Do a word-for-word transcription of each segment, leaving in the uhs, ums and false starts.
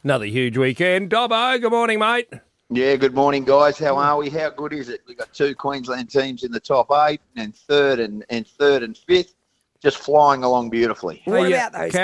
Another huge weekend. Dobbo, good morning, mate. Yeah, good morning, guys. How are we? How good is it? We've got two Queensland teams in the top eight and third and, and third and fifth, just flying along beautifully. What Hey, about those Cow-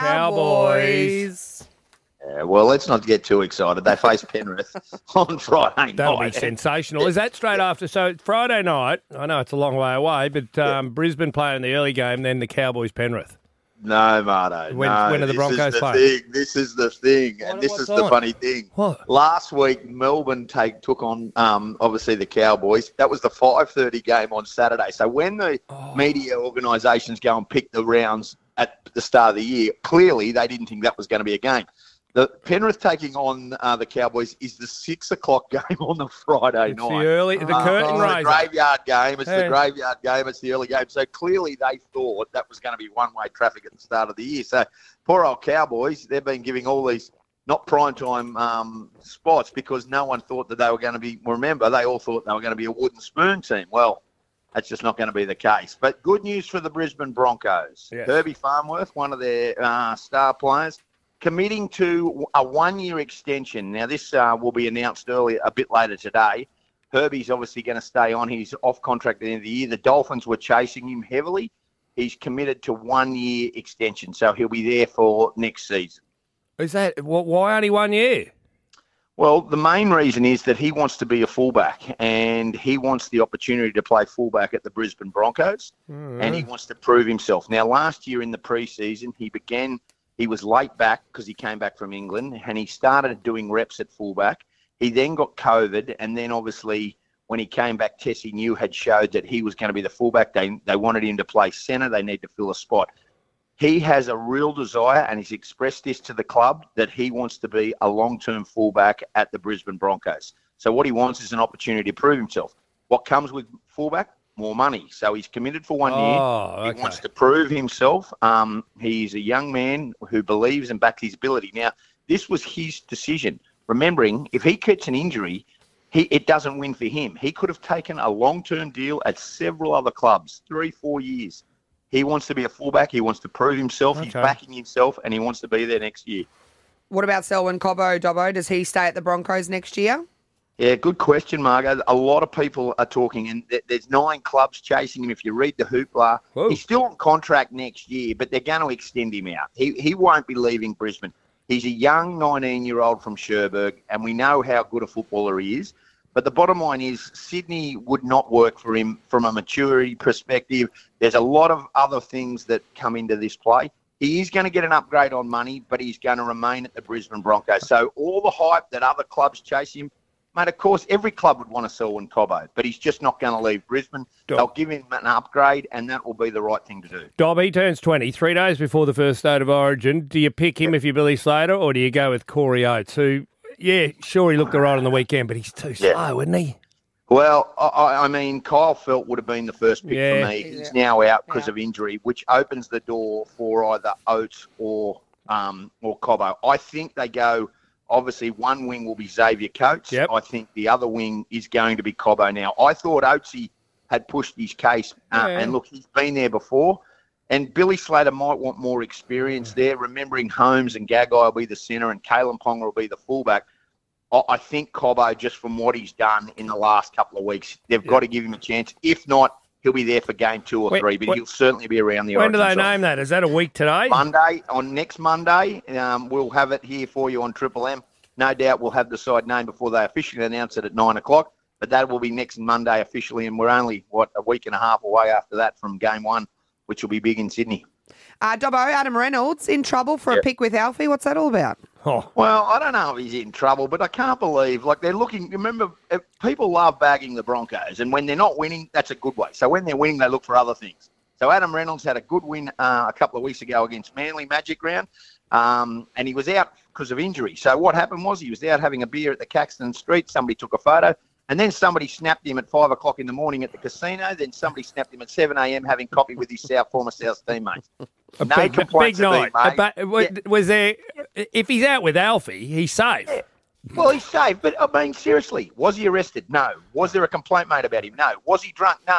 Cowboys? Cowboys. Yeah, well, let's not get too excited. They face Penrith on Friday That'll be night. sensational. Is that straight after? So it's Friday night. I know it's a long way away, but um, Brisbane play in the early game, then the Cowboys Penrith. No, Marto. When- no, when are the this Broncos is the playing? thing. This is the thing, What- and this what's is the on? funny thing. What? Last week, Melbourne take took on um, obviously the Cowboys. That was the five thirty game on Saturday. So when the Oh. media organisations go and pick the rounds at the start of the year, clearly they didn't think that was going to be a game. The Penrith taking on uh, the Cowboys is the six o'clock game on the Friday It's night. the early, the Uh, curtain it's the raiser. graveyard game. It's Hey. the graveyard game. It's the early game. So clearly they thought that was going to be one-way traffic at the start of the year. So poor old Cowboys, they've been giving all these not primetime um, spots because no one thought that they were going to be, remember, they all thought they were going to be a wooden spoon team. Well, that's just not going to be the case. But good news for the Brisbane Broncos. Yes. Herbie Farnworth, one of their uh, star players, committing to a one-year extension. Now, this uh, will be announced early, a bit later today. Herbie's obviously going to stay on. He's off contract at the end of the year. The Dolphins were chasing him heavily. He's committed to one-year extension, so he'll be there for next season. Is that wh- why only one year? Well, the main reason is that he wants to be a fullback, and he wants the opportunity to play fullback at the Brisbane Broncos, and he wants to prove himself. Now, last year in the preseason, he began, he was late back because he came back from England, and he started doing reps at fullback. He then got COVID, and then obviously when he came back, Tessie New had showed that he was going to be the fullback. They, they wanted him to play centre. They need to fill a spot. He has a real desire, and he's expressed this to the club, that he wants to be a long-term fullback at the Brisbane Broncos. So what he wants is an opportunity to prove himself. What comes with fullback? More money. So he's committed for one Oh, year. okay. He wants to prove himself. Um, he's a young man who believes and backs his ability. Now, this was his decision. Remembering, if he gets an injury, he it doesn't win for him. He could have taken a long-term deal at several other clubs, three, four years. He wants to be a fullback. He wants to prove himself. He's Okay. backing himself, and he wants to be there next year. What about Selwyn Cobbo, Dobbo? Does he stay at the Broncos next year? Yeah, good question, Margo. A lot of people are talking, and th- there's nine clubs chasing him. If you read the hoopla, Whoa. he's still on contract next year, but they're going to extend him out. He he won't be leaving Brisbane. He's a young nineteen-year-old from Cherbourg, and we know how good a footballer he is. But the bottom line is Sydney would not work for him from a maturity perspective. There's a lot of other things that come into this play. He is going to get an upgrade on money, but he's going to remain at the Brisbane Broncos. So all the hype that other clubs chase him, mate, of course, every club would want to sell Cobbo, but he's just not going to leave Brisbane. Dob- They'll give him an upgrade, and that will be the right thing to do. Dob, he turns twenty, three days before the first state of origin. Do you pick him if you're Billy Slater, or do you go with Corey Oates, who, yeah, sure, he looked all right on the weekend, but he's too Yeah. slow, isn't he? Well, I, I mean, Kyle Felt would have been the first pick Yeah. for me. He's now out because Yeah. of injury, which opens the door for either Oates or um, or Cobbo. I think they go, obviously, one wing will be Xavier Coates. Yep. I think the other wing is going to be Cobbo now. I thought Oatesy had pushed his case, uh, Yeah. and look, he's been there before. And Billy Slater might want more experience there, remembering Holmes and Gagai will be the centre and Kalen Ponga will be the fullback. I I think Cobbo, just from what he's done in the last couple of weeks, they've got to give him a chance. If not, he'll be there for game two or Wait, three, but what- he'll certainly be around the When do they Origin side. name that? Is that a week today? Monday, on next Monday, um, we'll have it here for you on Triple M. No doubt we'll have the side name before they officially announce it at nine o'clock, but that will be next Monday officially, and we're only, what, a week and a half away after that from game one, which will be big in Sydney. Uh, Dobbo, Adam Reynolds in trouble for a Yep. pick with Alfie. What's that all about? Oh, Well, I don't know if he's in trouble, but I can't believe, like, they're looking, remember, uh, people love bagging the Broncos, and when they're not winning, that's a good way. So when they're winning, they look for other things. So Adam Reynolds had a good win uh, a couple of weeks ago against Manly Magic Round, um, and he was out because of injury. So what happened was he was out having a beer at the Caxton Street, somebody took a photo, and then somebody snapped him at five o'clock in the morning at the casino, then somebody snapped him at seven a.m. having coffee with his South, former South teammates. a No big, complaints big have been night. A made. ba- wa- Yeah. Was there, if he's out with Alfie, he's safe. Well, he's safe, but I mean, seriously, was he arrested? No. Was there a complaint made about him? No. Was he drunk? No.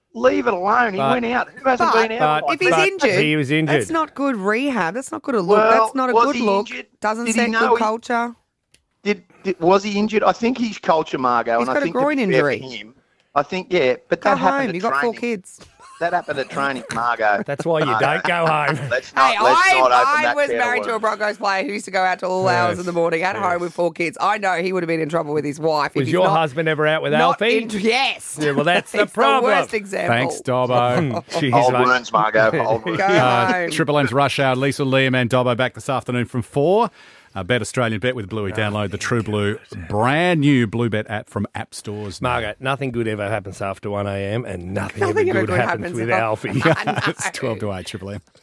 leave it alone. He But- went out. Who hasn't but- been out? but- like If he's that? injured, he was injured. That's not good rehab. That's not good a look. Well, That's not a was good he look. injured? Doesn't Did he set know good he- culture. Did, did was he injured? I think he's culture, Margot. He's and got I a think to groin be fair injury. for him, I think yeah, but Go that happened home. at You got four training. kids. That happened at training, Margot. That's why you Margot. don't go home. Let's not, Hey, let's I, not open I that was can of married to a worms. Broncos player who used to go out to all hours in the morning at home with four kids. I know he would have been in trouble with his wife. if Was he's your not, husband ever out with not Alfie? in- yes. Yeah, well, that's the It's problem. the worst example. Thanks, Dobbo. Jeez, Old mate. wounds, Margot. Old wounds. Go Uh, home. Triple M's Rush Hour. Lisa, Liam and Dobbo back this afternoon from four. Uh, Bet Australian Bet with Bluey. Download the True Blue brand new Blue Bet app from app stores. now. Margaret, nothing good ever happens after one a.m. and nothing, Nothing ever ever good good happens happens with after- Alfie. I know. It's twelve to eight, Triple M.